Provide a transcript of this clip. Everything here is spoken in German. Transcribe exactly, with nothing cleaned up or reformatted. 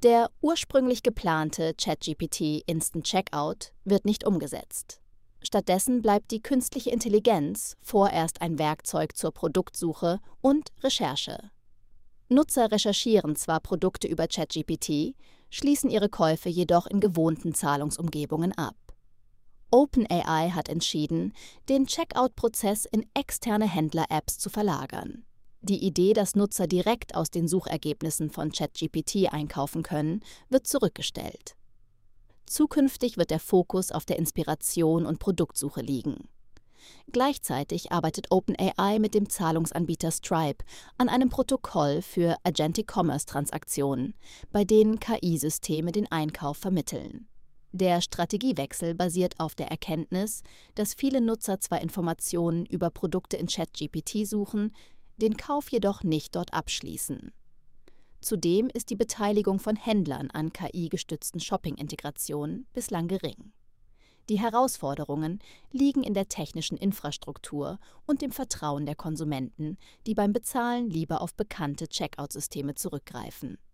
Der ursprünglich geplante ChatGPT Instant Checkout wird nicht umgesetzt. Stattdessen bleibt die künstliche Intelligenz vorerst ein Werkzeug zur Produktsuche und Recherche. Nutzer recherchieren zwar Produkte über ChatGPT, schließen ihre Käufe jedoch in gewohnten Zahlungsumgebungen ab. OpenAI hat entschieden, den Checkout-Prozess in externe Händler-Apps zu verlagern. Die Idee, dass Nutzer direkt aus den Suchergebnissen von ChatGPT einkaufen können, wird zurückgestellt. Zukünftig wird der Fokus auf der Inspiration und Produktsuche liegen. Gleichzeitig arbeitet OpenAI mit dem Zahlungsanbieter Stripe an einem Protokoll für Agentic Commerce-Transaktionen, bei denen K I-Systeme den Einkauf vermitteln. Der Strategiewechsel basiert auf der Erkenntnis, dass viele Nutzer zwar Informationen über Produkte in ChatGPT suchen, den Kauf jedoch nicht dort abschließen. Zudem ist die Beteiligung von Händlern an K I-gestützten Shopping-Integrationen bislang gering. Die Herausforderungen liegen in der technischen Infrastruktur und dem Vertrauen der Konsumenten, die beim Bezahlen lieber auf bekannte Checkout-Systeme zurückgreifen.